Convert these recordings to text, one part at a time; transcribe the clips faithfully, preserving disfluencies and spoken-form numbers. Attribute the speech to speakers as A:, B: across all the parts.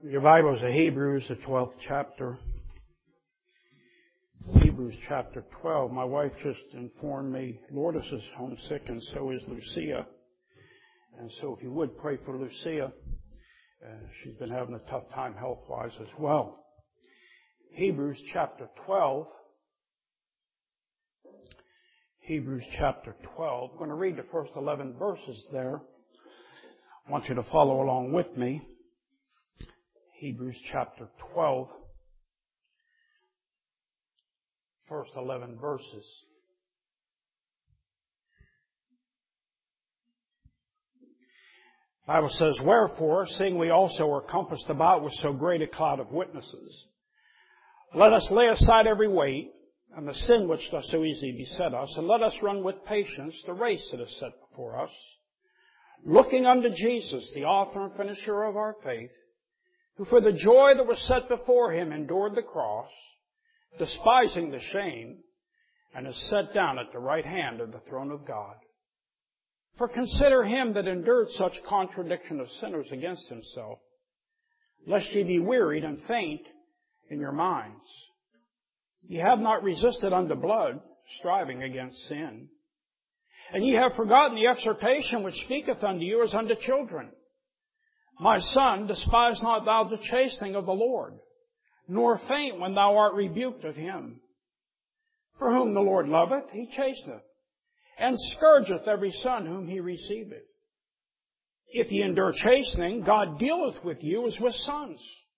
A: Your Bibles are Hebrews, the twelfth chapter. Hebrews chapter twelve. My wife just informed me Lourdes is homesick and so is Lucia. And so if you would pray for Lucia. Uh, she's been having a tough time health-wise as well. Hebrews chapter twelve. Hebrews chapter twelve. I'm going to read the first eleven verses there. I want you to follow along with me. Hebrews chapter twelve, first eleven verses. The Bible says, "Wherefore, seeing we also are compassed about with so great a cloud of witnesses, let us lay aside every weight and the sin which doth so easily beset us, and let us run with patience the race that is set before us, looking unto Jesus, the author and finisher of our faith, who for the joy that was set before him endured the cross, despising the shame, and is set down at the right hand of the throne of God. For consider him that endured such contradiction of sinners against himself, lest ye be wearied and faint in your minds. Ye have not resisted unto blood, striving against sin. And ye have forgotten the exhortation which speaketh unto you as unto children. My son, despise not thou the chastening of the Lord, nor faint when thou art rebuked of him. For whom the Lord loveth, he chasteneth, and scourgeth every son whom he receiveth. If ye endure chastening, God dealeth with you as with sons.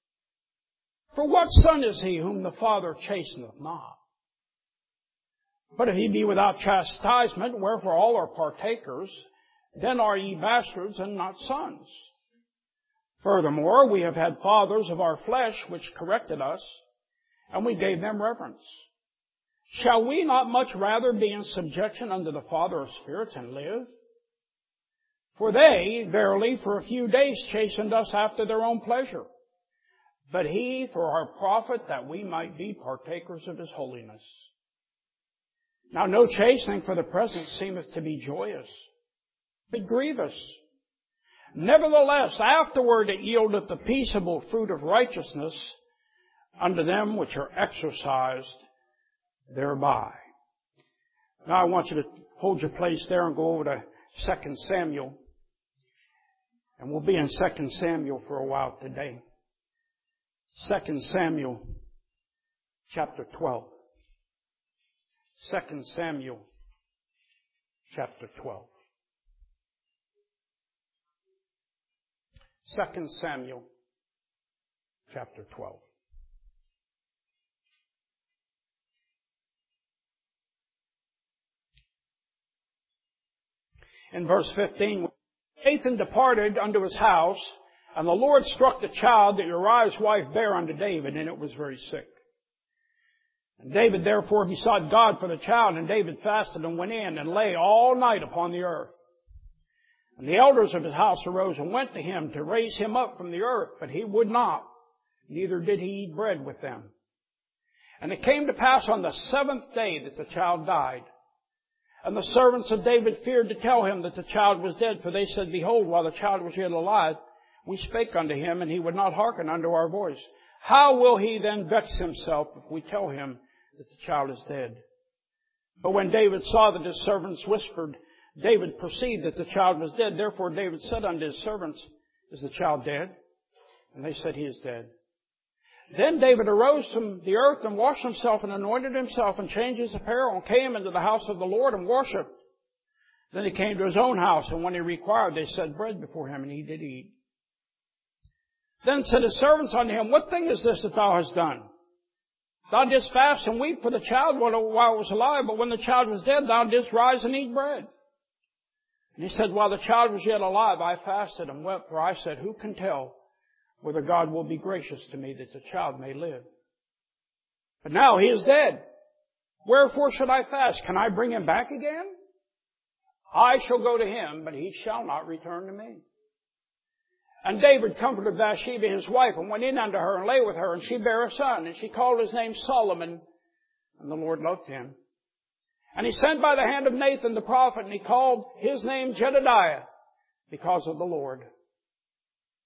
A: For what son is he whom the Father chasteneth not? But if he be without chastisement, wherefore all are partakers, then are ye bastards and not sons. Furthermore, we have had fathers of our flesh which corrected us, and we gave them reverence. Shall we not much rather be in subjection unto the Father of spirits and live? For they, verily, for a few days chastened us after their own pleasure, but he for our profit, that we might be partakers of his holiness. Now no chastening for the present seemeth to be joyous, but grievous. Nevertheless, afterward it yieldeth the peaceable fruit of righteousness unto them which are exercised thereby." Now I want you to hold your place there and go over to Second Samuel. And we'll be in Second Samuel for a while today. Second Samuel chapter twelve. Second Samuel chapter twelve. Second Samuel chapter twelve. In verse fifteen, Nathan departed unto his house, and the Lord struck the child that Uriah's wife bare unto David, and it was very sick. And David therefore besought God for the child, and David fasted and went in and lay all night upon the earth. And the elders of his house arose and went to him to raise him up from the earth, but he would not, neither did he eat bread with them. And it came to pass on the seventh day that the child died. And the servants of David feared to tell him that the child was dead, for they said, Behold, while the child was yet alive, we spake unto him, and he would not hearken unto our voice. How will he then vex himself if we tell him that the child is dead? But when David saw that his servants whispered, David perceived that the child was dead. Therefore David said unto his servants, Is the child dead? And they said, He is dead. Then David arose from the earth and washed himself and anointed himself and changed his apparel and came into the house of the Lord and worshipped. Then he came to his own house, and when he required, they set bread before him, and he did eat. Then said his servants unto him, What thing is this that thou hast done? Thou didst fast and weep for the child while it was alive, but when the child was dead, thou didst rise and eat bread. And he said, While the child was yet alive, I fasted and wept, for I said, Who can tell whether God will be gracious to me that the child may live? But now he is dead. Wherefore should I fast? Can I bring him back again? I shall go to him, but he shall not return to me. And David comforted Bathsheba his wife, and went in unto her, and lay with her, and she bare a son, and she called his name Solomon, and the Lord loved him. And he sent by the hand of Nathan the prophet, and he called his name Jedediah, because of the Lord.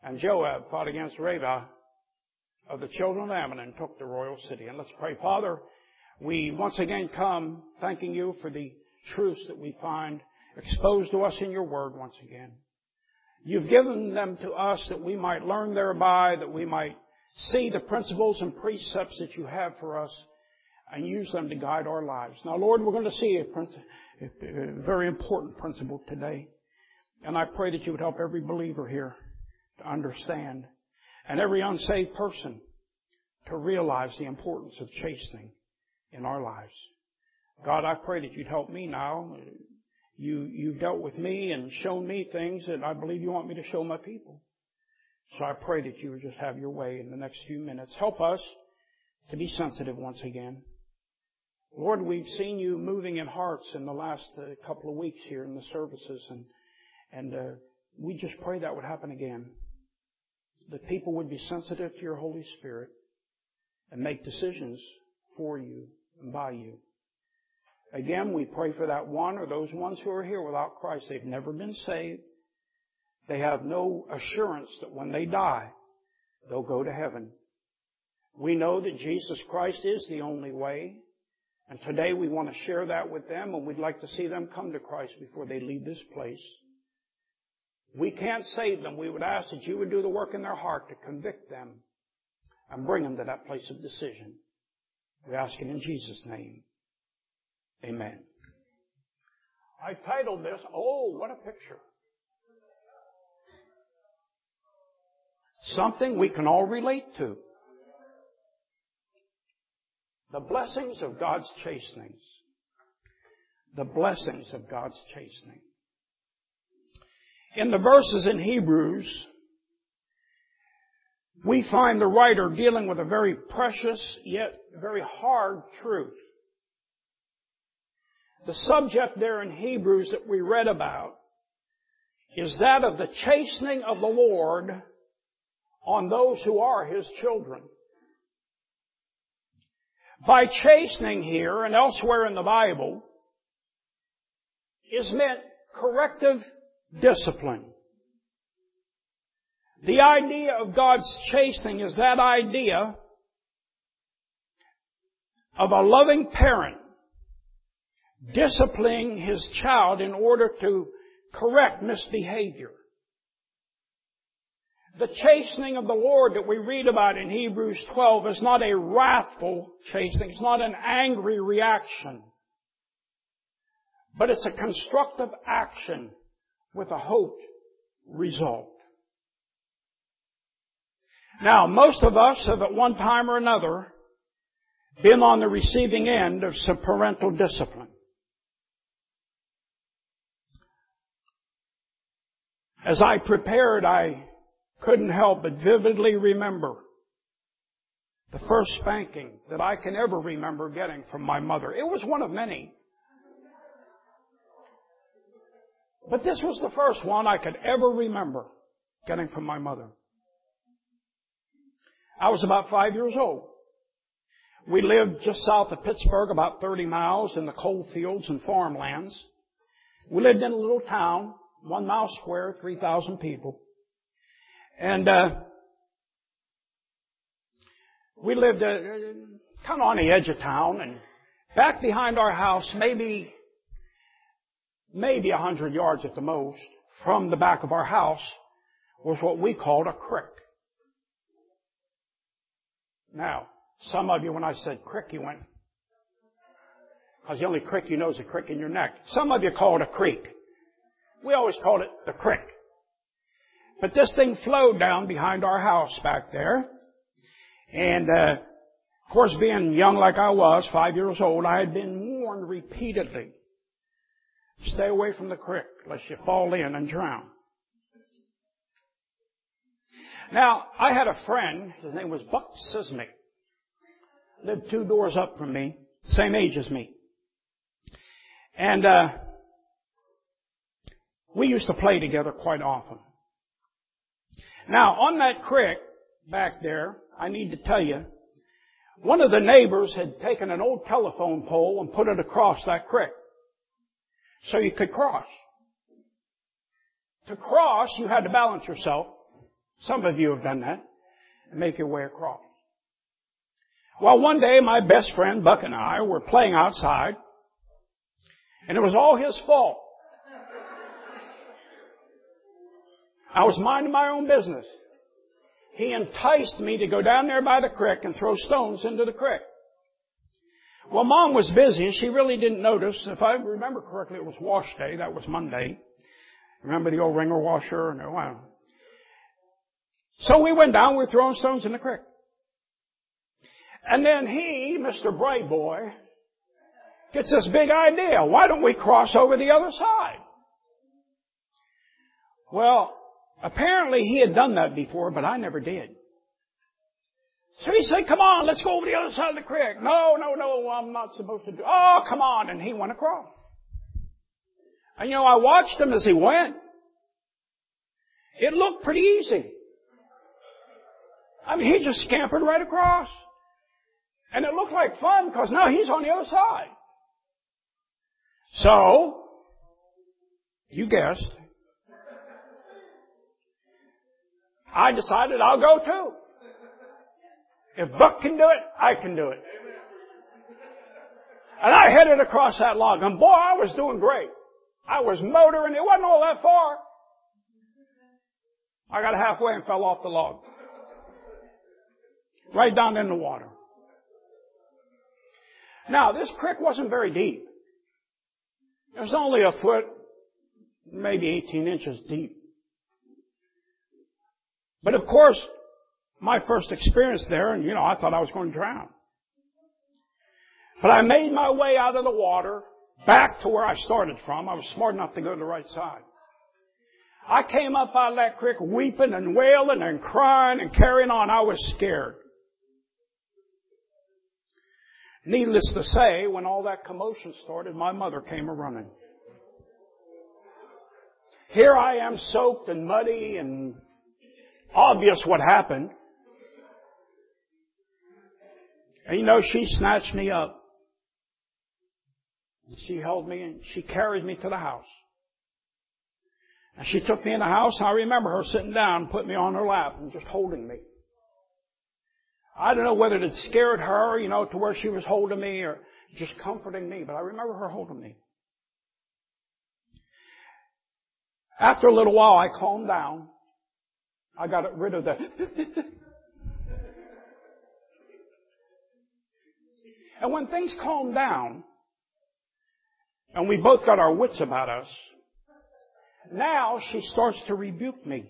A: And Joab fought against Rabbah of the children of Ammon and took the royal city. And let's pray. Father, we once again come thanking you for the truths that we find exposed to us in your word once again. You've given them to us that we might learn thereby, that we might see the principles and precepts that you have for us and use them to guide our lives. Now, Lord, we're going to see a, princi- a very important principle today. And I pray that you would help every believer here to understand and every unsaved person to realize the importance of chastening in our lives. God, I pray that you'd help me now. You, you've dealt with me and shown me things that I believe you want me to show my people. So I pray that you would just have your way in the next few minutes. Help us to be sensitive once again. Lord, we've seen you moving in hearts in the last uh, couple of weeks here in the services, and and uh, we just pray that would happen again. That people would be sensitive to your Holy Spirit and make decisions for you and by you. Again, we pray for that one or those ones who are here without Christ. They've never been saved. They have no assurance that when they die, they'll go to heaven. We know that Jesus Christ is the only way. And today we want to share that with them, and we'd like to see them come to Christ before they leave this place. We can't save them. We would ask that you would do the work in their heart to convict them and bring them to that place of decision. We ask it in Jesus' name. Amen. I titled this, oh, what a picture. Something we can all relate to. The blessings of God's chastenings. The blessings of God's chastening. In the verses in Hebrews, we find the writer dealing with a very precious yet very hard truth. The subject there in Hebrews that we read about is that of the chastening of the Lord on those who are His children. By chastening here and elsewhere in the Bible is meant corrective discipline. The idea of God's chastening is that idea of a loving parent disciplining his child in order to correct misbehavior. The chastening of the Lord that we read about in Hebrews twelve is not a wrathful chastening. It's not an angry reaction. But it's a constructive action with a hoped result. Now, most of us have at one time or another been on the receiving end of some parental discipline. As I prepared, I couldn't help but vividly remember the first spanking that I can ever remember getting from my mother. It was one of many. But this was the first one I could ever remember getting from my mother. I was about five years old. We lived just south of Pittsburgh, about thirty miles in the coal fields and farmlands. We lived in a little town, one mile square, three thousand people. And uh, we lived uh, kind of on the edge of town, and back behind our house, maybe maybe a hundred yards at the most, from the back of our house, was what we called a creek. Now, some of you, when I said creek, you went, because the only creek you know is a crick in your neck. Some of you call it a creek. We always called it the creek. But this thing flowed down behind our house back there. And, uh, of course, being young like I was, five years old, I had been warned repeatedly, stay away from the creek, lest you fall in and drown. Now, I had a friend, his name was Buck Sismic, lived two doors up from me, same age as me. And uh, we used to play together quite often. Now, on that creek back there, I need to tell you, one of the neighbors had taken an old telephone pole and put it across that creek so you could cross. To cross, you had to balance yourself Some of you have done that. And make your way across. Well, one day my best friend Buck and I were playing outside. And it was all his fault. I was minding my own business. He enticed me to go down there by the creek and throw stones into the creek. Well, Mom was busy and she really didn't notice. If I remember correctly, it was wash day. That was Monday. Remember the old ringer washer? And, well. So we went down. We were throwing stones in the creek. And then he, Mister Bright Boy, gets this big idea. Why don't we cross over the other side? Well, apparently he had done that before, but I never did. So he said, come on, let's go over the other side of the creek. No, no, no, I'm not supposed to do. Oh, come on. And he went across. And you know, I watched him as he went. It looked pretty easy. I mean, he just scampered right across. And it looked like fun because now he's on the other side. So, you guessed, I decided I'll go too. If Buck can do it, I can do it. And I headed across that log. And boy, I was doing great. I was motoring. It wasn't all that far. I got halfway and fell off the log. Right down in the water. Now, this creek wasn't very deep. It was only a foot, maybe eighteen inches deep. But of course, my first experience there, and you know, I thought I was going to drown. But I made my way out of the water, back to where I started from. I was smart enough to go to the right side. I came up out of that creek weeping and wailing and crying and carrying on. I was scared. Needless to say, when all that commotion started, my mother came a-running. Here I am soaked and muddy and obvious what happened. And you know, she snatched me up. She held me and she carried me to the house. And she took me in the house. I remember her sitting down, put me on her lap and just holding me. I don't know whether it scared her, you know, to where she was holding me or just comforting me, but I remember her holding me. After a little while, I calmed down. I got rid of the... And when things calmed down, and we both got our wits about us, now she starts to rebuke me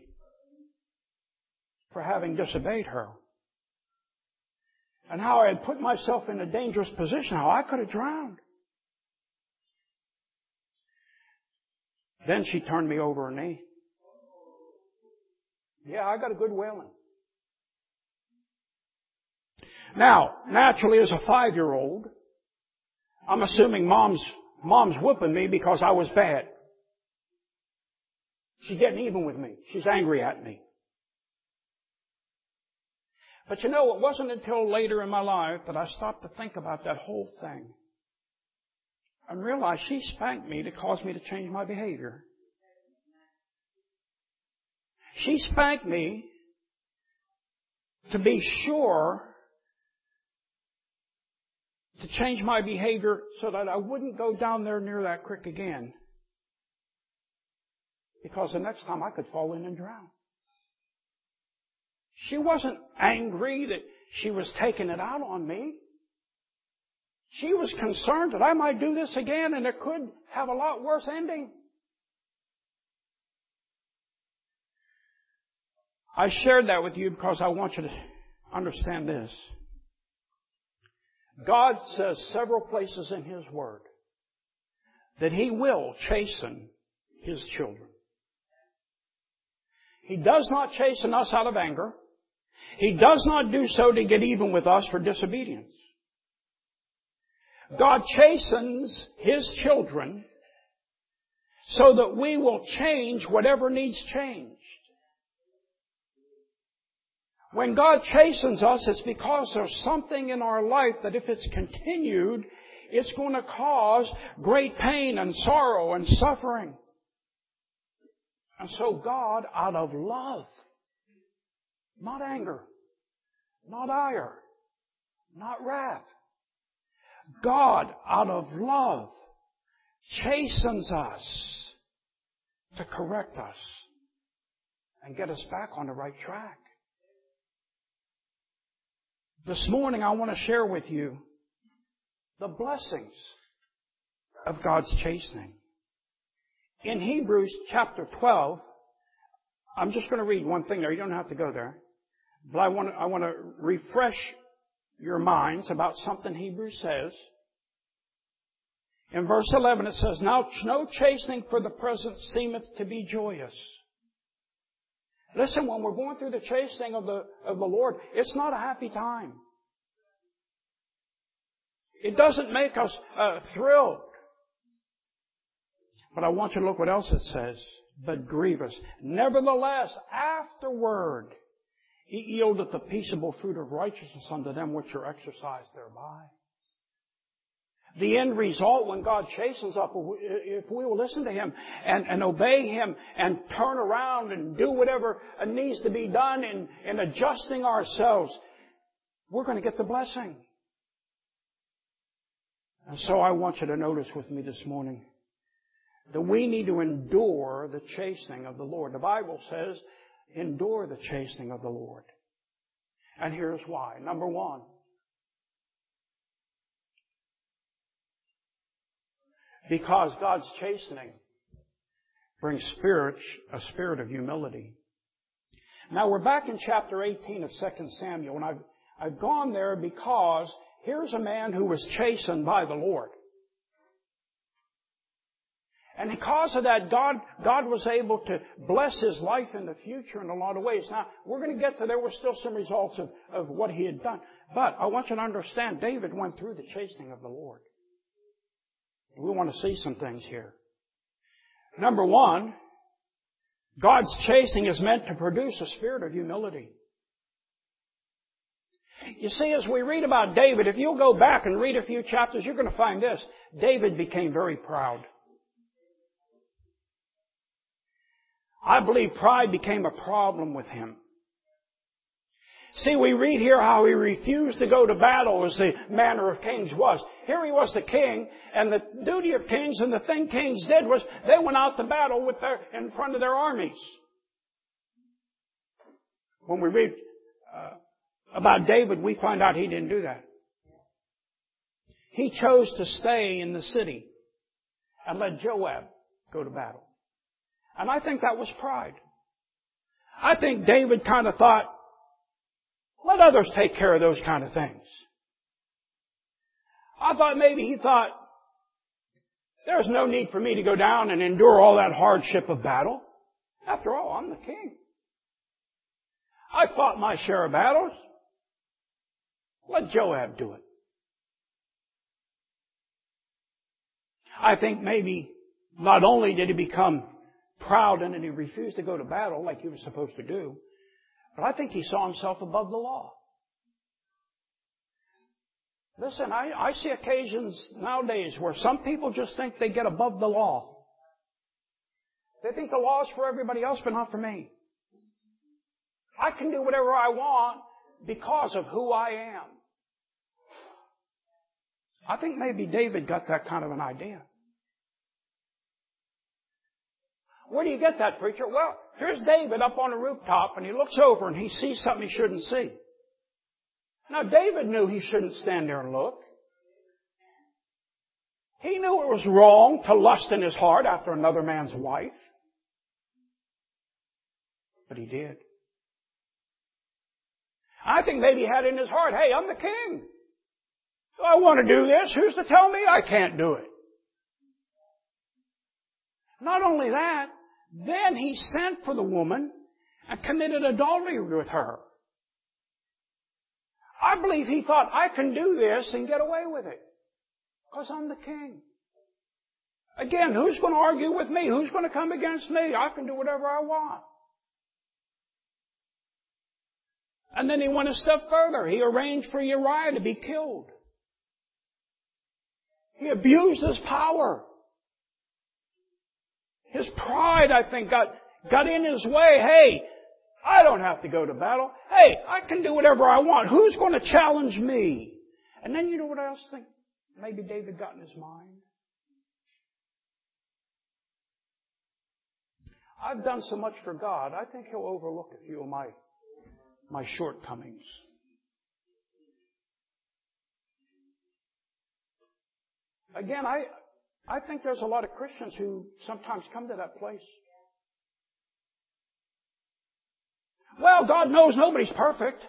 A: for having disobeyed her. And how I had put myself in a dangerous position, how I could have drowned. Then she turned me over her knee. Yeah, I got a good wailing. Now, naturally, as a five-year-old, I'm assuming mom's, mom's whooping me because I was bad. She's getting even with me. She's angry at me. But you know, it wasn't until later in my life that I stopped to think about that whole thing and realized she spanked me to cause me to change my behavior. She spanked me to be sure to change my behavior so that I wouldn't go down there near that creek again. Because the next time I could fall in and drown. She wasn't angry that she was taking it out on me. She was concerned that I might do this again and it could have a lot worse ending. I shared that with you because I want you to understand this. God says several places in His Word that He will chasten His children. He does not chasten us out of anger. He does not do so to get even with us for disobedience. God chastens His children so that we will change whatever needs changed. When God chastens us, it's because there's something in our life that if it's continued, it's going to cause great pain and sorrow and suffering. And so God, out of love, Not anger. Not ire. Not wrath. God, out of love, chastens us to correct us and get us back on the right track. This morning I want to share with you the blessings of God's chastening. In Hebrews chapter twelve, I'm just going to read one thing there. You don't have to go there. But I want to, I want to refresh your minds about something Hebrews says. In verse eleven it says, Now no chastening for the present seemeth to be joyous. Listen, when we're going through the chastening of the, of the Lord, it's not a happy time. It doesn't make us uh, thrilled. But I want you to look what else it says. But grievous. Nevertheless, afterward, He yieldeth the peaceable fruit of righteousness unto them which are exercised thereby. The end result when God chastens us, if we will listen to Him and, and obey Him and turn around and do whatever needs to be done in, in adjusting ourselves, we're going to get the blessing. And so I want you to notice with me this morning that we need to endure the chastening of the Lord. The Bible says, endure the chastening of the Lord. And here's why. Number one, because God's chastening brings spirit, a spirit of humility. Now we're back in chapter eighteen of Second Samuel, and I've, I've gone there because here's a man who was chastened by the Lord. And because of that, God, God was able to bless his life in the future in a lot of ways. Now, we're going to get to, there were still some results of, of what he had done. But I want you to understand, David went through the chastening of the Lord. We want to see some things here. Number one, God's chastening is meant to produce a spirit of humility. You see, as we read about David, if you'll go back and read a few chapters, you're going to find this. David became very proud. I believe pride became a problem with him. See, we read here how he refused to go to battle as the manner of kings was. Here he was the king, and the duty of kings and the thing kings did was they went out to battle with their, in front of their armies. When we read uh, about David, we find out he didn't do that. He chose to stay in the city and let Joab go to battle. And I think that was pride. I think David kind of thought, let others take care of those kind of things. I thought maybe he thought, there's no need for me to go down and endure all that hardship of battle. After all, I'm the king. I fought my share of battles. Let Joab do it. I think maybe not only did he become proud and that he refused to go to battle like he was supposed to do, but I think he saw himself above the law. Listen, I, I see occasions nowadays where some people just think they get above the law. They think the law is for everybody else, but not for me. I can do whatever I want because of who I am. I think maybe David got that kind of an idea. Where do you get that, preacher? Well, here's David up on a rooftop, and he looks over and he sees something he shouldn't see. Now, David knew he shouldn't stand there and look. He knew it was wrong to lust in his heart after another man's wife. But he did. I think maybe he had in his heart, hey, I'm the king. So I want to do this. Who's to tell me I can't do it? Not only that, then he sent for the woman and committed adultery with her. I believe he thought, I can do this and get away with it because I'm the king. Again, who's going to argue with me? Who's going to come against me? I can do whatever I want. And then he went a step further. He arranged for Uriah to be killed. He abused his power. His pride, I think, got, got in his way. Hey, I don't don't have to go to battle. Hey, I can do whatever I want. Who's going to challenge me? And then you know what I else think? Maybe David got in his mind. I've done so much for God, I think He'll overlook a few of my, my shortcomings. Again, I, I think there's a lot of Christians who sometimes come to that place. Well, God knows nobody's perfect.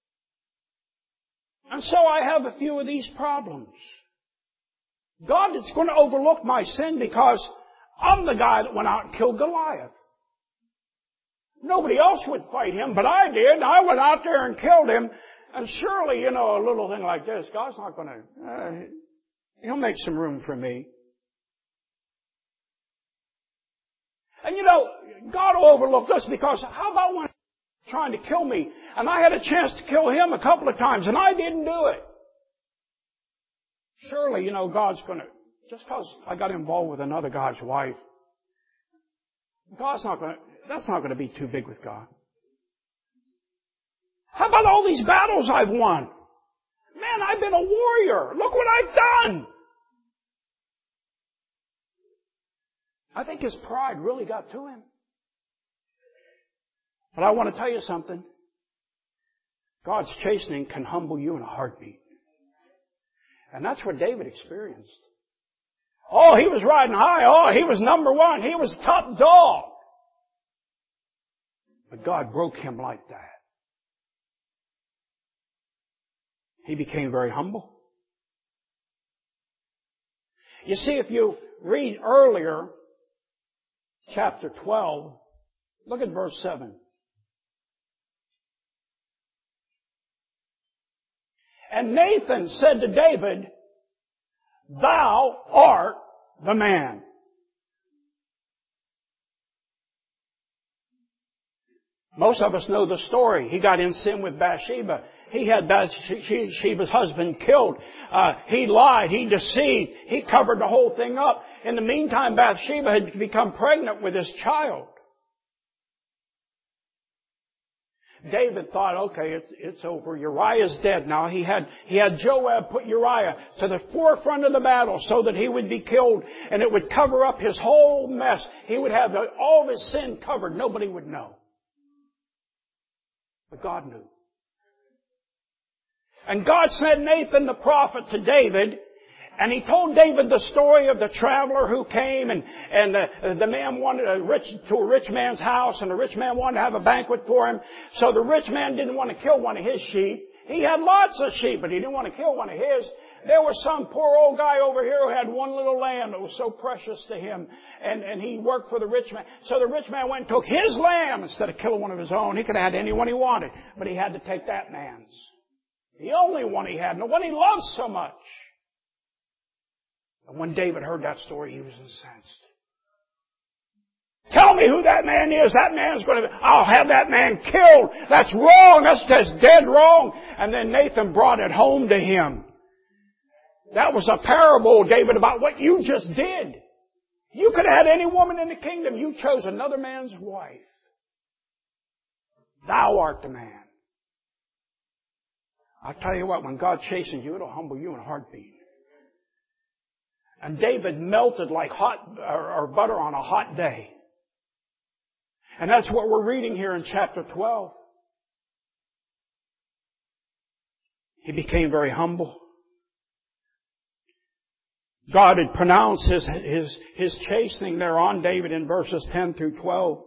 A: And so I have a few of these problems. God is going to overlook my sin because I'm the guy that went out and killed Goliath. Nobody else would fight him, but I did. I went out there and killed him. And surely, you know, a little thing like this, God's not going to... Uh, He'll make some room for me. And you know, God will overlook this because how about when He was trying to kill me and I had a chance to kill him a couple of times and I didn't do it? Surely, you know, God's going to, just because I got involved with another guy's wife, God's not going to, that's not going to be too big with God. How about all these battles I've won? Man, I've been a warrior. Look what I've done. I think his pride really got to him. But I want to tell you something. God's chastening can humble you in a heartbeat. And that's what David experienced. Oh, he was riding high. Oh, he was number one. He was top dog. But God broke him like that. He became very humble. You see, if you read earlier, chapter twelve, look at verse seven. And Nathan said to David, Thou art the man. Most of us know the story. He got in sin with Bathsheba. He had Bathsheba's husband killed. Uh, he lied. He deceived. He covered the whole thing up. In the meantime, Bathsheba had become pregnant with his child. David thought, okay, it's, it's over. Uriah's dead now. He had, he had Joab put Uriah to the forefront of the battle so that he would be killed and it would cover up his whole mess. He would have all of his sin covered. Nobody would know. But God knew. And God sent Nathan the prophet to David, and he told David the story of the traveler who came, and, and the, the man wanted a rich, to a rich man's house, and the rich man wanted to have a banquet for him. So the rich man didn't want to kill one of his sheep. He had lots of sheep, but he didn't want to kill one of his. There was some poor old guy over here who had one little lamb that was so precious to him. And, and he worked for the rich man. So the rich man went and took his lamb instead of killing one of his own. He could have had any one he wanted, but he had to take that man's. The only one he had, and the one he loved so much. And when David heard that story, he was incensed. Tell me who that man is. That man's going to, I'll have that man killed. That's wrong. That's just dead wrong. And then Nathan brought it home to him. That was a parable, David, about what you just did. You could have had any woman in the kingdom. You chose another man's wife. Thou art the man. I'll tell you what, when God chastens you, it'll humble you in a heartbeat. And David melted like hot, or, or butter on a hot day. And that's what we're reading here in chapter twelve. He became very humble. God had pronounced His, His, His chastening there on David in verses ten through twelve.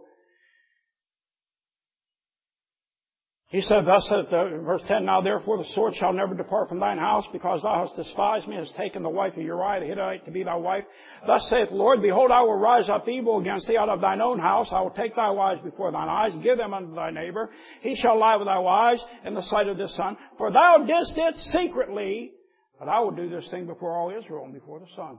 A: He said, thus saith, uh, verse ten, Now therefore the sword shall never depart from thine house, because thou hast despised me, and hast taken the wife of Uriah the Hittite to be thy wife. Thus saith the Lord, Behold, I will rise up evil against thee out of thine own house. I will take thy wives before thine eyes, give them unto thy neighbor. He shall lie with thy wives in the sight of this sun. For thou didst it secretly, but I will do this thing before all Israel and before the sun.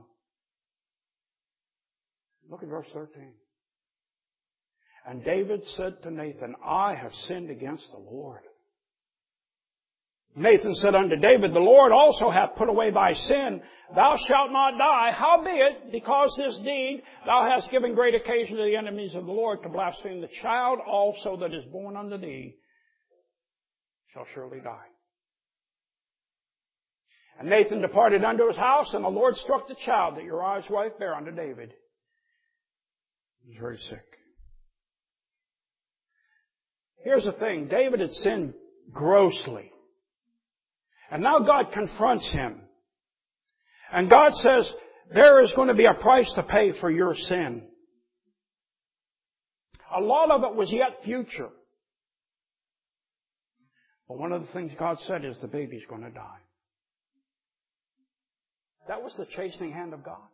A: Look at verse thirteen. And David said to Nathan, I have sinned against the Lord. Nathan said unto David, the Lord also hath put away thy sin. Thou shalt not die. Howbeit, because this deed, thou hast given great occasion to the enemies of the Lord to blaspheme. The child also that is born unto thee shall surely die. And Nathan departed unto his house, and the Lord struck the child that Uriah's wife bare unto David. He was very sick. Here's the thing. David had sinned grossly. And now God confronts him. And God says, there is going to be a price to pay for your sin. A lot of it was yet future. But one of the things God said is the baby's going to die. That was the chastening hand of God.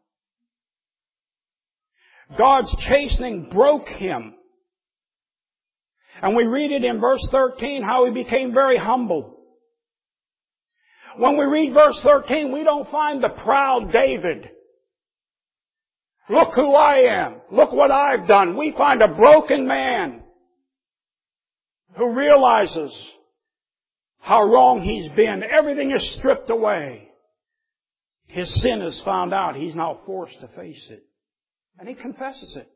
A: God's chastening broke him. And we read it in verse thirteen, how he became very humble. When we read verse thirteen, we don't find the proud David. Look who I am. Look what I've done. We find a broken man who realizes how wrong he's been. Everything is stripped away. His sin is found out. He's now forced to face it. And he confesses it.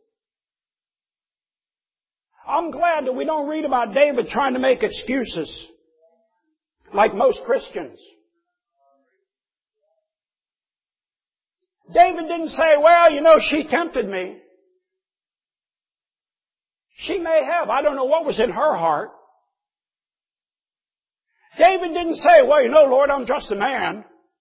A: I'm glad that we don't read about David trying to make excuses like most Christians. David didn't say, well, you know, she tempted me. She may have. I don't know what was in her heart. David didn't say, well, you know, Lord, I'm just a man.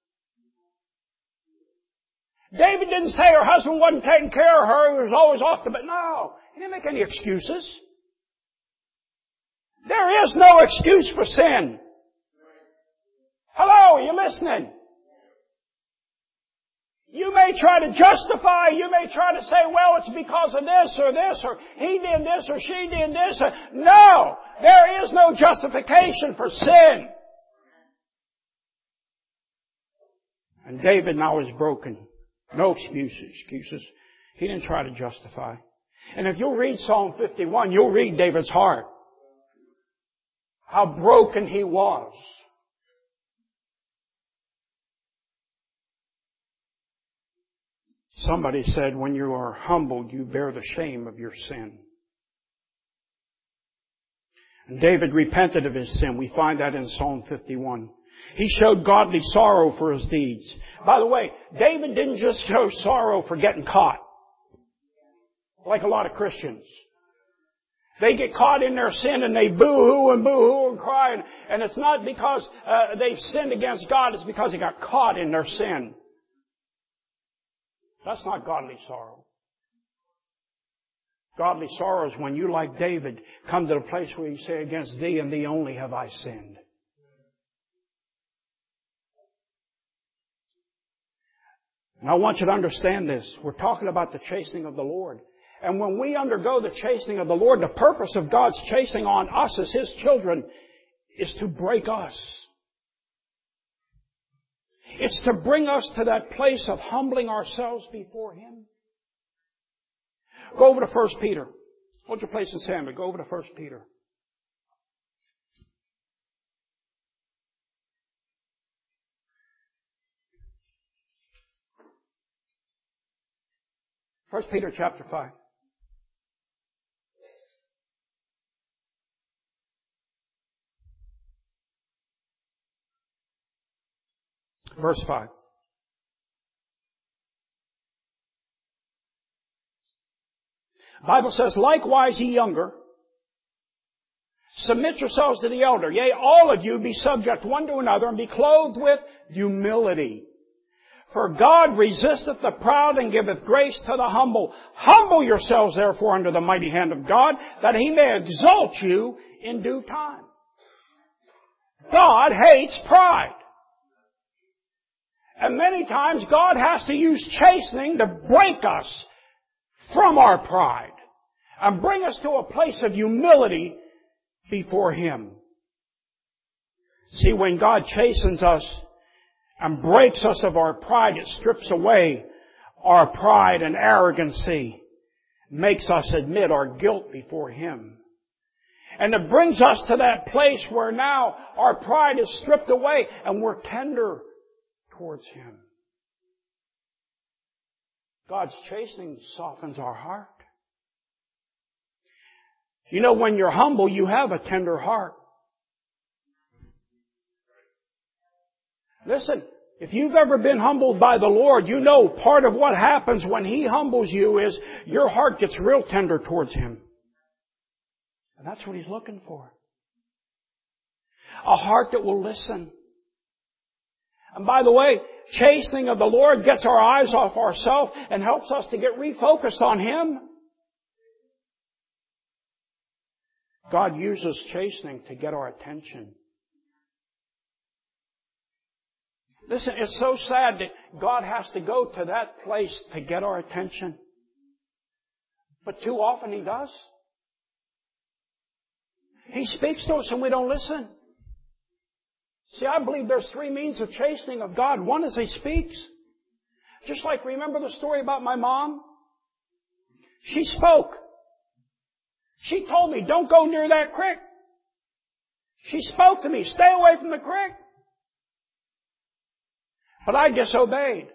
A: David didn't say her husband wasn't taking care of her. He was always off the bed. No, he didn't make any excuses. There is no excuse for sin. Hello, are you listening? You may try to justify, you may try to say, well, it's because of this or this, or he did this or she did this. No! There is no justification for sin. And David now is broken. No excuses. excuses. He didn't try to justify. And if you'll read Psalm fifty-one, you'll read David's heart. How broken he was. Somebody said, when you are humbled, you bear the shame of your sin. And David repented of his sin. We find that in Psalm fifty-one. He showed godly sorrow for his deeds. By the way, David didn't just show sorrow for getting caught. Like a lot of Christians. They get caught in their sin and they boo-hoo and boo-hoo and cry. And, and it's not because uh, they've sinned against God. It's because they got caught in their sin. That's not godly sorrow. Godly sorrow is when you, like David, come to the place where you say, against thee and thee only have I sinned. And I want you to understand this. We're talking about the chastening of the Lord. And when we undergo the chastening of the Lord, the purpose of God's chastening on us as His children is to break us. It's to bring us to that place of humbling ourselves before Him. Go over to First Peter. Hold your place in Samuel. Go over to First Peter. First Peter chapter five. Verse five. The Bible says, likewise ye younger, submit yourselves to the elder. Yea, all of you be subject one to another and be clothed with humility. For God resisteth the proud and giveth grace to the humble. Humble yourselves therefore under the mighty hand of God, that He may exalt you in due time. God hates pride. And many times God has to use chastening to break us from our pride and bring us to a place of humility before Him. See, when God chastens us and breaks us of our pride, it strips away our pride and arrogancy, makes us admit our guilt before Him. And it brings us to that place where now our pride is stripped away and we're tender towards Him. God's chastening softens our heart. You know, when you're humble, you have a tender heart. Listen, if you've ever been humbled by the Lord, you know part of what happens when He humbles you is your heart gets real tender towards Him. And that's what He's looking for. A heart that will listen. And by the way, chastening of the Lord gets our eyes off ourselves and helps us to get refocused on Him. God uses chastening to get our attention. Listen, it's so sad that God has to go to that place to get our attention. But too often He does. He speaks to us and we don't listen. See, I believe there's three means of chastening of God. One is He speaks. Just like, remember the story about my mom? She spoke. She told me, don't go near that creek. She spoke to me, stay away from the creek. But I disobeyed.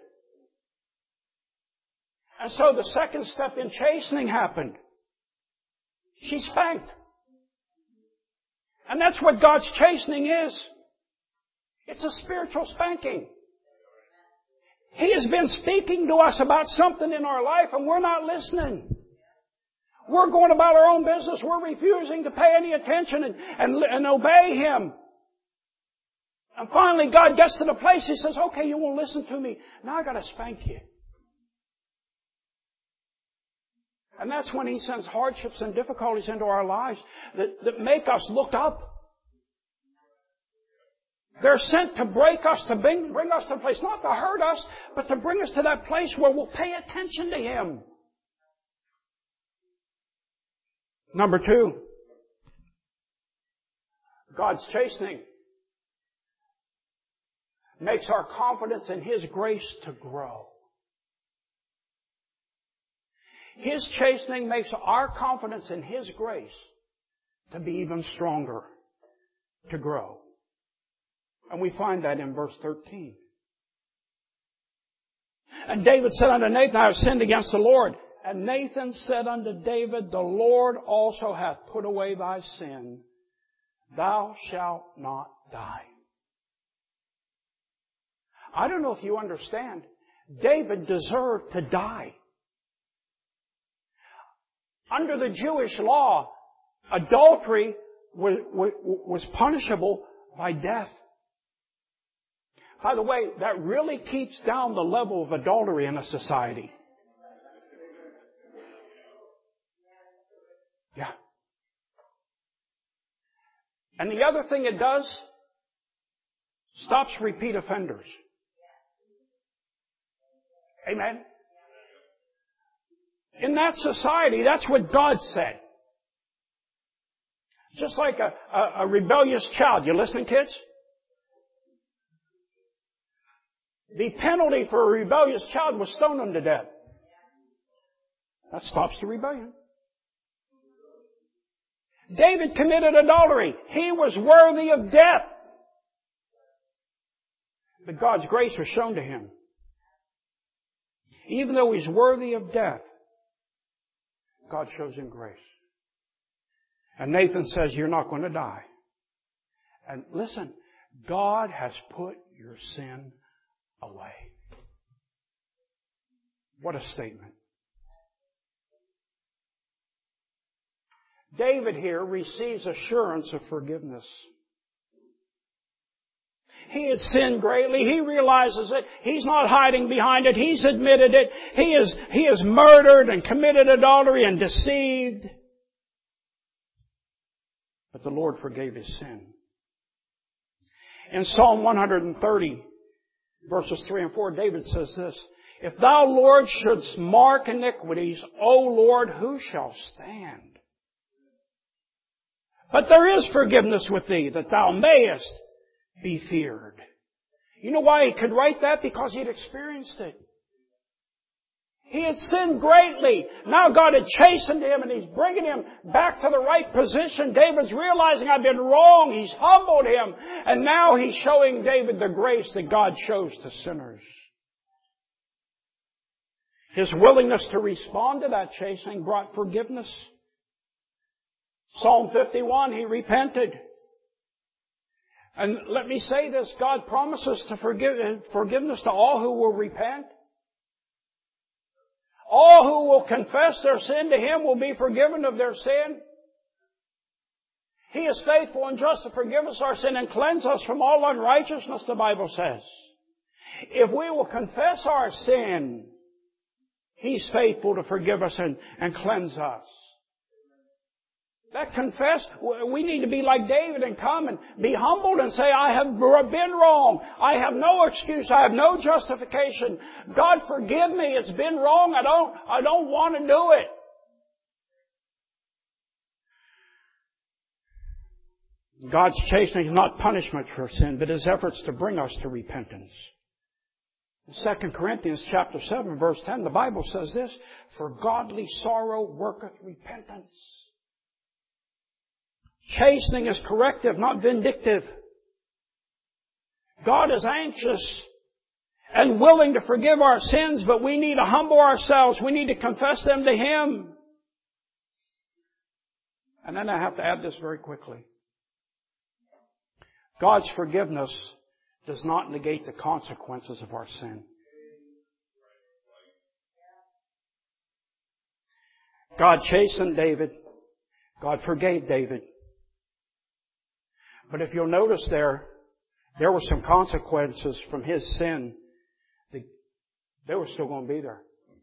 A: And so the second step in chastening happened. She spanked. And that's what God's chastening is. It's a spiritual spanking. He has been speaking to us about something in our life and we're not listening. We're going about our own business. We're refusing to pay any attention and, and, and obey Him. And finally God gets to the place He says, okay, you won't listen to me. Now I got to spank you. And that's when He sends hardships and difficulties into our lives that, that make us look up. They're sent to break us, to bring, bring us to a place, not to hurt us, but to bring us to that place where we'll pay attention to Him. Number two, God's chastening makes our confidence in His grace to grow. His chastening makes our confidence in His grace to be even stronger, to grow. And we find that in verse thirteen. And David said unto Nathan, I have sinned against the Lord. And Nathan said unto David, the Lord also hath put away thy sin. Thou shalt not die. I don't know if you understand. David deserved to die. Under the Jewish law, adultery was, was punishable by death. By the way, that really keeps down the level of adultery in a society. Yeah. And the other thing it does, stops repeat offenders. Amen? In that society, that's what God said. Just like a, a, a rebellious child. You listening, kids? The penalty for a rebellious child was stone them to death. That stops the rebellion. David committed adultery. He was worthy of death. But God's grace was shown to him. Even though he's worthy of death, God shows him grace. And Nathan says, you're not going to die. And listen, God has put your sin away. What a statement. David here receives assurance of forgiveness. He has sinned greatly. He realizes it. He's not hiding behind it. He's admitted it. He is, he has murdered and committed adultery and deceived. But the Lord forgave his sin. In Psalm one thirty, verses three and four, David says this, if thou, Lord, shouldst mark iniquities, O Lord, who shall stand? But there is forgiveness with thee, that thou mayest be feared. You know why he could write that? Because he'd experienced it. He had sinned greatly. Now God had chastened him and He's bringing him back to the right position. David's realizing, I've been wrong. He's humbled him. And now He's showing David the grace that God shows to sinners. His willingness to respond to that chastening brought forgiveness. Psalm fifty-one, he repented. And let me say this, God promises to forgive, forgiveness to all who will repent. All who will confess their sin to Him will be forgiven of their sin. He is faithful and just to forgive us our sin and cleanse us from all unrighteousness, the Bible says. If we will confess our sin, He's faithful to forgive us and, and cleanse us. That confess, we need to be like David and come and be humbled and say, I have been wrong. I have no excuse. I have no justification. God forgive me. It's been wrong. I don't, I don't want to do it. God's chastening is not punishment for sin, but His efforts to bring us to repentance. In Second Corinthians chapter seven, verse ten, the Bible says this, for godly sorrow worketh repentance. Chastening is corrective, not vindictive. God is anxious and willing to forgive our sins, but we need to humble ourselves. We need to confess them to Him. And then I have to add this very quickly. God's forgiveness does not negate the consequences of our sin. God chastened David. God forgave David. But if you'll notice there, there were some consequences from his sin. They were still going to be there.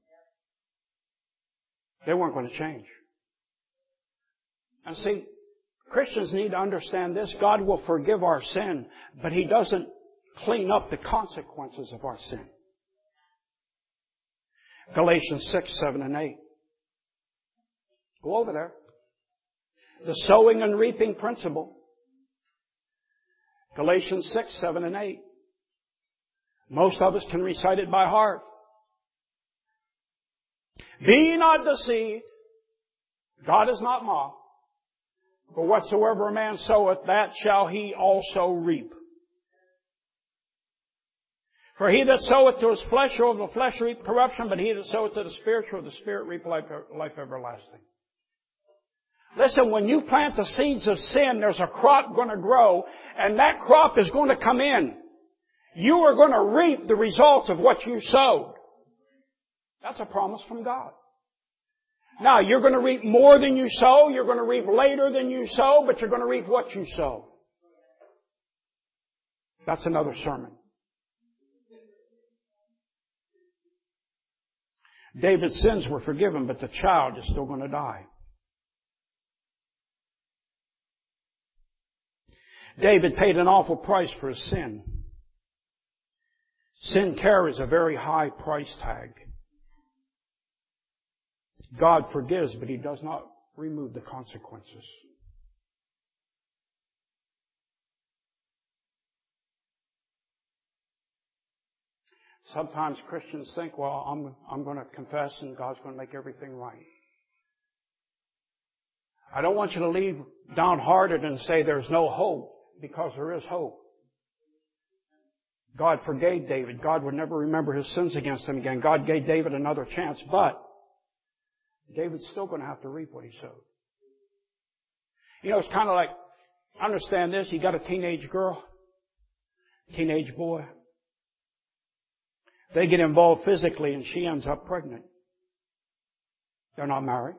A: They weren't going to change. And see, Christians need to understand this. God will forgive our sin, but He doesn't clean up the consequences of our sin. Galatians six, seven, and eight. Go over there. The sowing and reaping principle. Galatians six, seven, and eight. Most of us can recite it by heart. Be ye not deceived. God is not mocked. For whatsoever a man soweth, that shall he also reap. For he that soweth to his flesh shall of the flesh reap corruption, but he that soweth to the Spirit shall of the Spirit reap life, life everlasting. Listen, when you plant the seeds of sin, there's a crop going to grow, and that crop is going to come in. You are going to reap the results of what you sowed. That's a promise from God. Now, you're going to reap more than you sow, you're going to reap later than you sow, but you're going to reap what you sow. That's another sermon. David's sins were forgiven, but the child is still going to die. David paid an awful price for his sin. Sin carries a very high price tag. God forgives, but He does not remove the consequences. Sometimes Christians think, well, I'm, I'm going to confess and God's going to make everything right. I don't want you to leave downhearted and say there's no hope, because there is hope. God forgave David. God would never remember his sins against him again. God gave David another chance, but David's still going to have to reap what he sowed. You know, it's kind of like, understand this, you got a teenage girl, teenage boy. They get involved physically and she ends up pregnant. They're not married.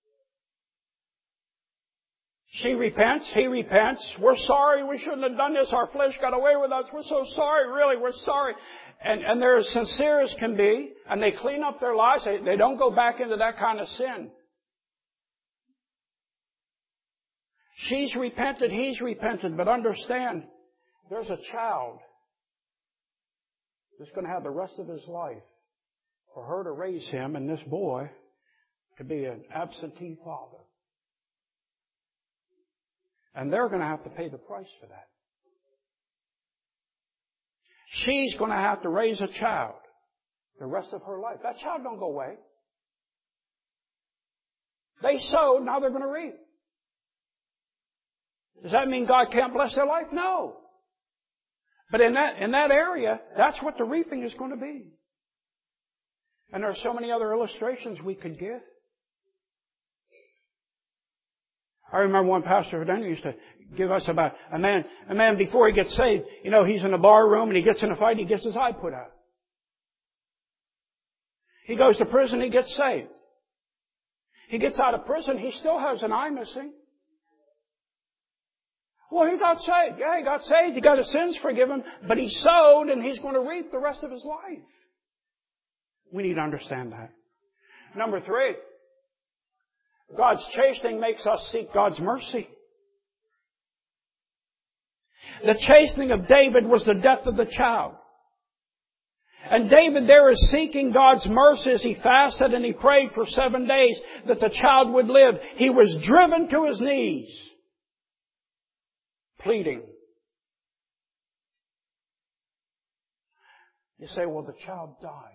A: She repents, he repents. We're sorry, we shouldn't have done this. Our flesh got away with us. We're so sorry, really, we're sorry. And, and they're as sincere as can be, and they clean up their lives. They, they don't go back into that kind of sin. She's repented, he's repented, but understand, there's a child that's going to have the rest of his life for her to raise him, and this boy to be an absentee father. And they're going to have to pay the price for that. She's going to have to raise a child the rest of her life. That child don't go away. They sowed, now they're going to reap. Does that mean God can't bless their life? No. But in that, in that area, that's what the reaping is going to be. And there are so many other illustrations we could give. I remember one pastor then used to give us about a man, a man before he gets saved, you know, he's in a bar room and he gets in a fight, he gets his eye put out. He goes to prison, he gets saved. He gets out of prison, he still has an eye missing. Well, he got saved. Yeah, he got saved. He got his sins forgiven. But he sowed and he's going to reap the rest of his life. We need to understand that. Number three, God's chastening makes us seek God's mercy. The chastening of David was the death of the child. And David there is seeking God's mercy as he fasted and he prayed for seven days that the child would live. He was driven to his knees, pleading. You say, well, the child died.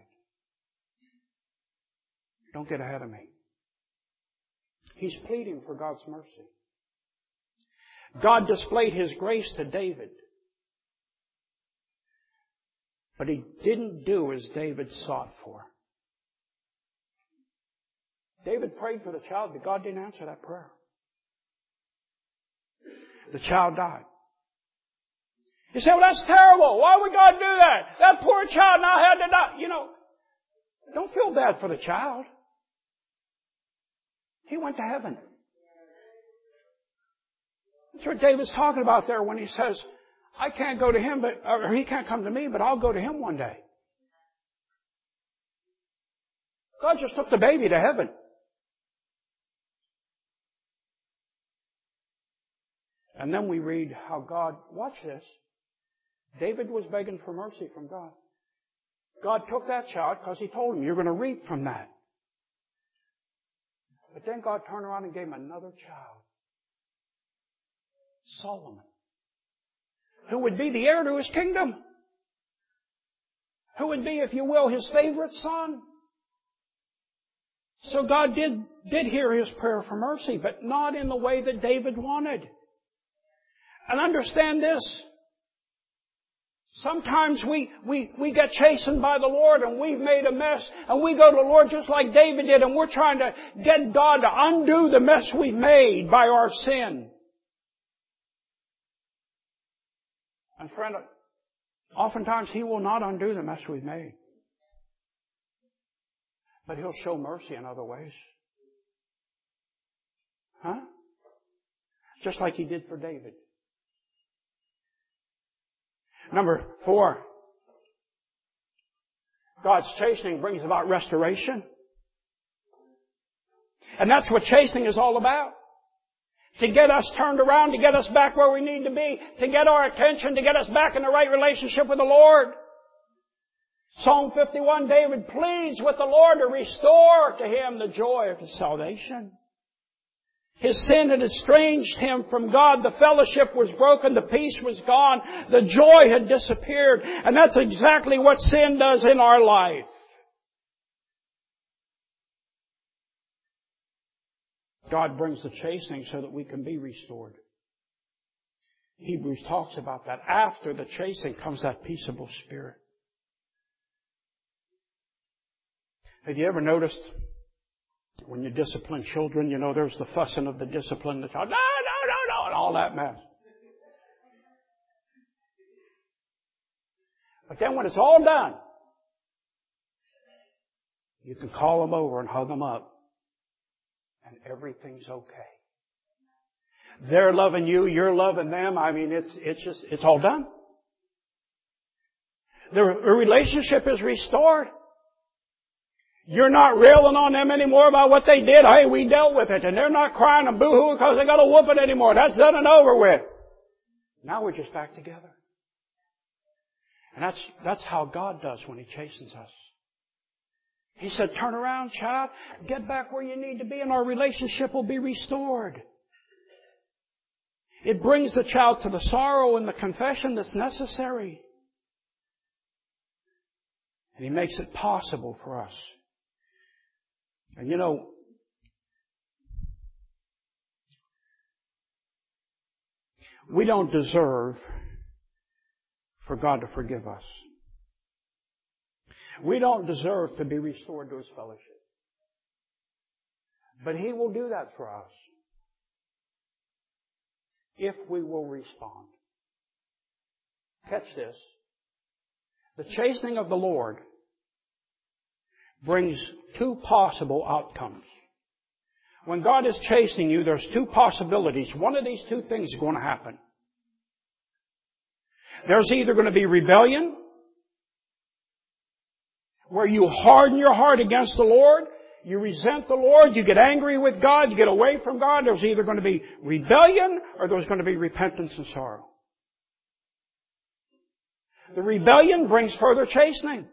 A: Don't get ahead of me. He's pleading for God's mercy. God displayed His grace to David. But He didn't do as David sought for. David prayed for the child, but God didn't answer that prayer. The child died. You say, well, that's terrible. Why would God do that? That poor child now had to die. You know, don't feel bad for the child. He went to heaven. That's what David's talking about there when he says, I can't go to him, but or he can't come to me, but I'll go to him one day. God just took the baby to heaven. And then we read how God, watch this, David was begging for mercy from God. God took that child because He told him, you're going to reap from that. But then God turned around and gave him another child. Solomon. Who would be the heir to his kingdom. Who would be, if you will, his favorite son. So God did, did hear his prayer for mercy, but not in the way that David wanted. And understand this. Sometimes we, we, we get chastened by the Lord and we've made a mess and we go to the Lord just like David did and we're trying to get God to undo the mess we've made by our sin. And friend, oftentimes He will not undo the mess we've made. But He'll show mercy in other ways. Huh? Just like He did for David. Number four. God's chastening brings about restoration. And that's what chastening is all about. To get us turned around, to get us back where we need to be, to get our attention, to get us back in the right relationship with the Lord. Psalm fifty-one, David pleads with the Lord to restore to him the joy of his salvation. His sin had estranged him from God. The fellowship was broken. The peace was gone. The joy had disappeared. And that's exactly what sin does in our life. God brings the chastening so that we can be restored. Hebrews talks about that. After the chastening comes that peaceable spirit. Have you ever noticed when you discipline children, you know, there's the fussing of the discipline, the child, no, no, no, no, and all that mess. But then when it's all done, you can call them over and hug them up. And everything's okay. They're loving you, you're loving them. I mean, it's it's just, it's all done. The relationship is restored. You're not railing on them anymore about what they did. Hey, we dealt with it. And they're not crying and boo-hoo because they got a whooping anymore. That's done and over with. Now we're just back together. And that's, that's how God does when He chastens us. He said, turn around, child. Get back where you need to be and our relationship will be restored. It brings the child to the sorrow and the confession that's necessary. And He makes it possible for us. And you know, we don't deserve for God to forgive us. We don't deserve to be restored to His fellowship. But He will do that for us if we will respond. Catch this. The chastening of the Lord brings two possible outcomes. When God is chastening you, there's two possibilities. One of these two things is going to happen. There's either going to be rebellion, where you harden your heart against the Lord, you resent the Lord, you get angry with God, you get away from God. There's either going to be rebellion or there's going to be repentance and sorrow. The rebellion brings further chastening.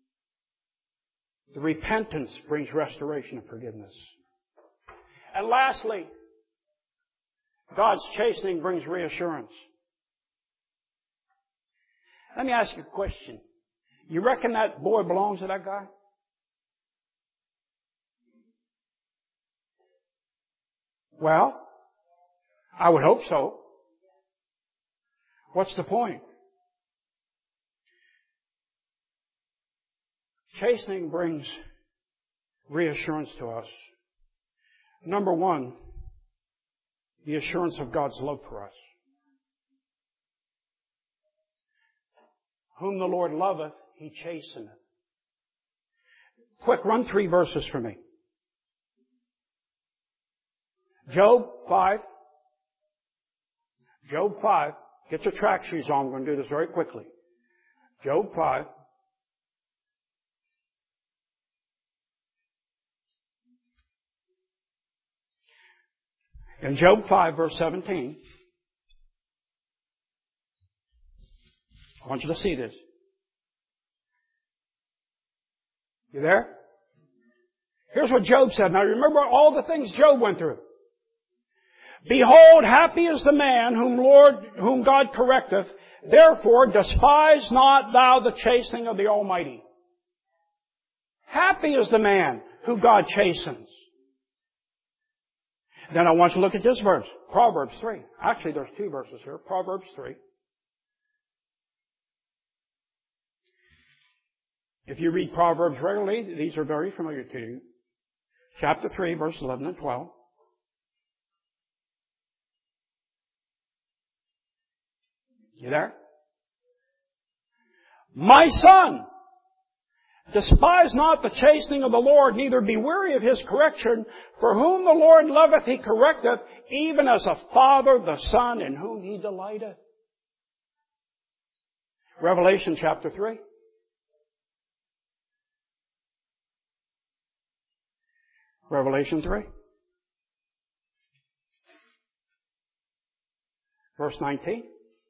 A: The repentance brings restoration and forgiveness. And lastly, God's chastening brings reassurance. Let me ask you a question. You reckon that boy belongs to that guy? Well, I would hope so. What's the point? Chastening brings reassurance to us. Number one, the assurance of God's love for us. Whom the Lord loveth, He chasteneth. Quick, run three verses for me. Job five. Job five. Get your track shoes on. We're going to do this very quickly. Job five. In Job five, verse seventeen, I want you to see this. You there? Here's what Job said. Now remember all the things Job went through. Behold, happy is the man whom Lord, whom God correcteth. Therefore, despise not thou the chastening of the Almighty. Happy is the man who God chastens. Then I want you to look at this verse, Proverbs three. Actually, there's two verses here. Proverbs three. If you read Proverbs regularly, these are very familiar to you. Chapter three, verses eleven and twelve. You there? My son, despise not the chastening of the Lord, neither be weary of His correction. For whom the Lord loveth, He correcteth, even as a father the son in whom He delighteth. Revelation chapter three. Revelation three. Verse nineteen.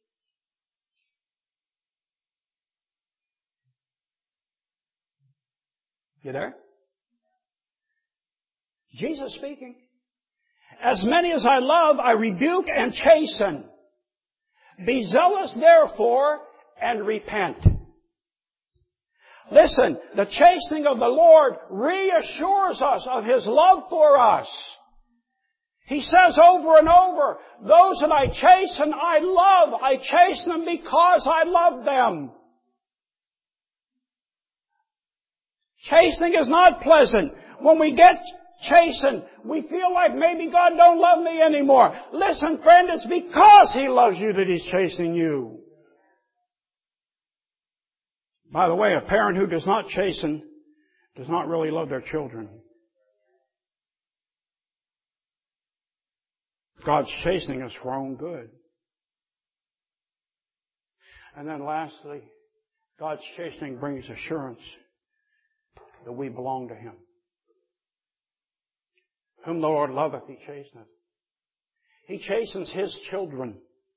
A: You there? Jesus speaking. As many as I love, I rebuke and chasten. Be zealous therefore and repent. Listen, the chastening of the Lord reassures us of His love for us. He says over and over, those that I chasten, I love. I chasten them because I love them. Chastening is not pleasant. When we get chastened, we feel like maybe God don't love me anymore. Listen, friend, it's because He loves you that He's chastening you. By the way, a parent who does not chasten does not really love their children. God's chastening us for our own good. And then lastly, God's chastening brings assurance that we belong to Him. Whom the Lord loveth, He chasteneth. He chastens His children.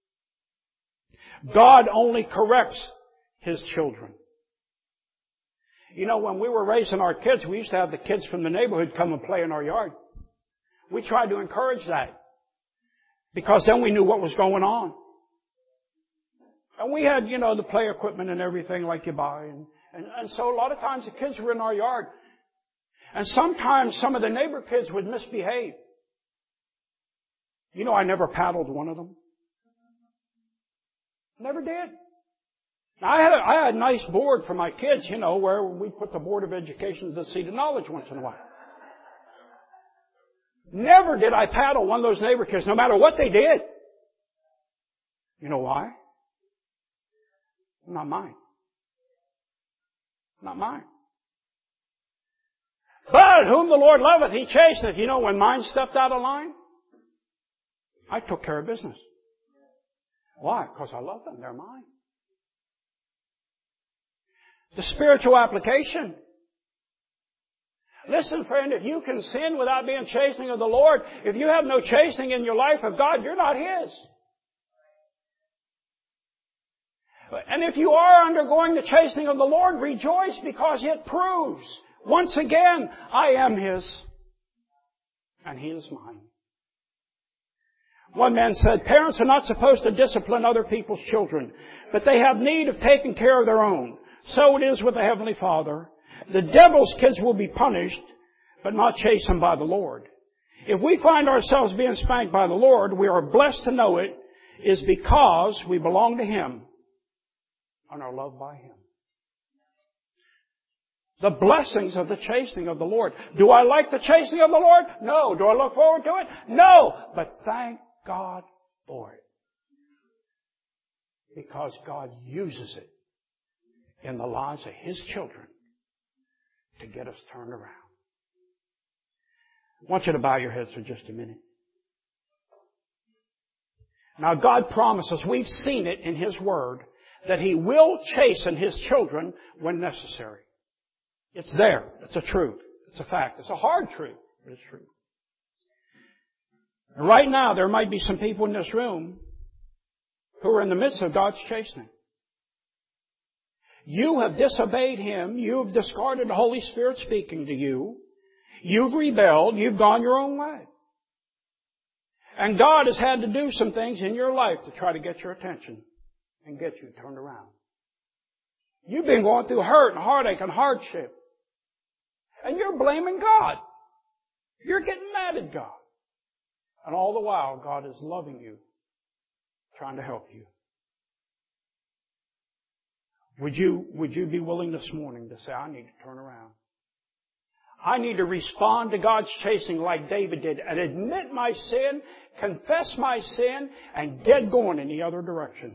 A: God only corrects His children. You know, when we were raising our kids, we used to have the kids from the neighborhood come and play in our yard. We tried to encourage that, because then we knew what was going on. And we had, you know, the play equipment and everything like you buy. And, And, and so a lot of times the kids were in our yard. And sometimes some of the neighbor kids would misbehave. You know, I never paddled one of them. Never did. Now, I had a, I had a nice board for my kids, you know, where we put the Board of Education to see the knowledge once in a while. Never did I paddle one of those neighbor kids, no matter what they did. You know why? Not mine. Not mine. But whom the Lord loveth, He chasteneth. You know, when mine stepped out of line, I took care of business. Why? Because I love them. They're mine. The spiritual application. Listen, friend, if you can sin without being chastening of the Lord, if you have no chastening in your life of God, you're not His. And if you are undergoing the chastening of the Lord, rejoice because it proves, once again, I am His and He is mine. One man said, parents are not supposed to discipline other people's children, but they have need of taking care of their own. So it is with the Heavenly Father. The devil's kids will be punished, but not chastened by the Lord. If we find ourselves being spanked by the Lord, we are blessed to know it is because we belong to Him and are loved by Him. The blessings of the chastening of the Lord. Do I like the chastening of the Lord? No. Do I look forward to it? No. But thank God for it. Because God uses it in the lives of His children to get us turned around. I want you to bow your heads for just a minute. Now God promises, we've seen it in His Word, that He will chasten His children when necessary. It's there. It's a truth. It's a fact. It's a hard truth, but it's true. And right now, there might be some people in this room who are in the midst of God's chastening. You have disobeyed Him. You have discarded the Holy Spirit speaking to you. You've rebelled. You've gone your own way. And God has had to do some things in your life to try to get your attention and get you turned around. You've been going through hurt and heartache and hardship. And you're blaming God. You're getting mad at God. And all the while, God is loving you, trying to help you. Would you, would you be willing this morning to say, I need to turn around? I need to respond to God's chastening like David did and admit my sin, confess my sin, and get going in the other direction.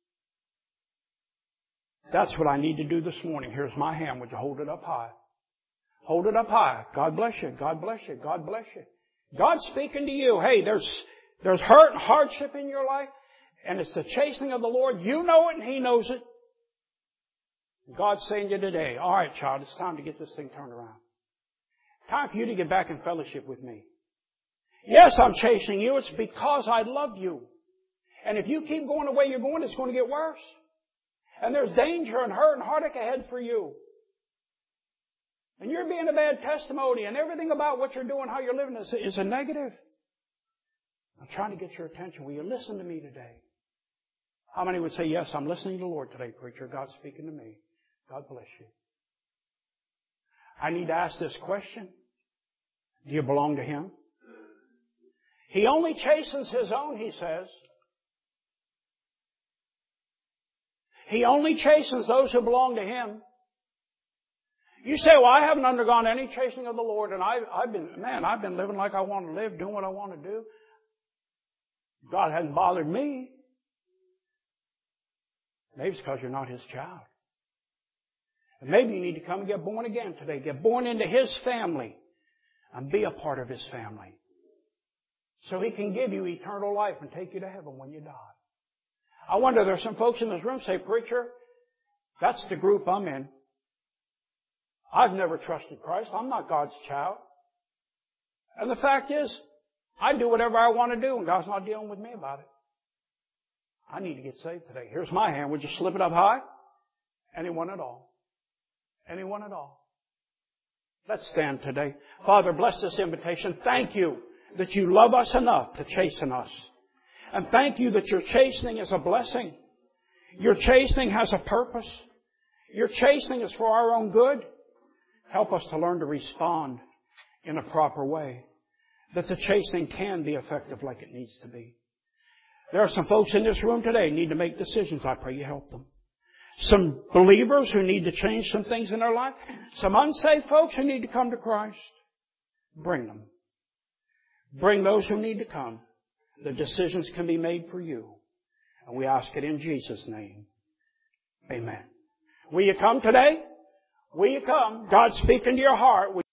A: That's what I need to do this morning. Here's my hand. Would you hold it up high? Hold it up high. God bless you. God bless you. God bless you. God's speaking to you. Hey, there's, there's hurt and hardship in your life, and it's the chastening of the Lord. You know it and He knows it. God's saying to you today, all right, child, it's time to get this thing turned around. Time for you to get back in fellowship with me. Yes, I'm chastening you. It's because I love you. And if you keep going the way you're going, it's going to get worse. And there's danger and hurt and heartache ahead for you. And you're being a bad testimony, and everything about what you're doing, how you're living is, is a negative. I'm trying to get your attention. Will you listen to me today? How many would say, yes, I'm listening to the Lord today, preacher. God's speaking to me. God bless you. I need to ask this question. Do you belong to Him? He only chastens His own, He says. He only chastens those who belong to Him. You say, well, I haven't undergone any chastening of the Lord, and I've, I've been, man, I've been living like I want to live, doing what I want to do. God hasn't bothered me. Maybe it's because you're not His child. And maybe you need to come and get born again today. Get born into His family and be a part of His family. So He can give you eternal life and take you to heaven when you die. I wonder, there's some folks in this room say, preacher, that's the group I'm in. I've never trusted Christ. I'm not God's child. And the fact is, I do whatever I want to do, and God's not dealing with me about it. I need to get saved today. Here's my hand. Would you slip it up high? Anyone at all? Anyone at all? Let's stand today. Father, bless this invitation. Thank you that you love us enough to chasten us. And thank you that your chastening is a blessing. Your chastening has a purpose. Your chastening is for our own good. Help us to learn to respond in a proper way, that the chastening can be effective like it needs to be. There are some folks in this room today who need to make decisions. I pray you help them. Some believers who need to change some things in their life. Some unsaved folks who need to come to Christ. Bring them. Bring those who need to come. The decisions can be made for you. And we ask it in Jesus' name. Amen. Will you come today? Will you come? God's speaking to your heart.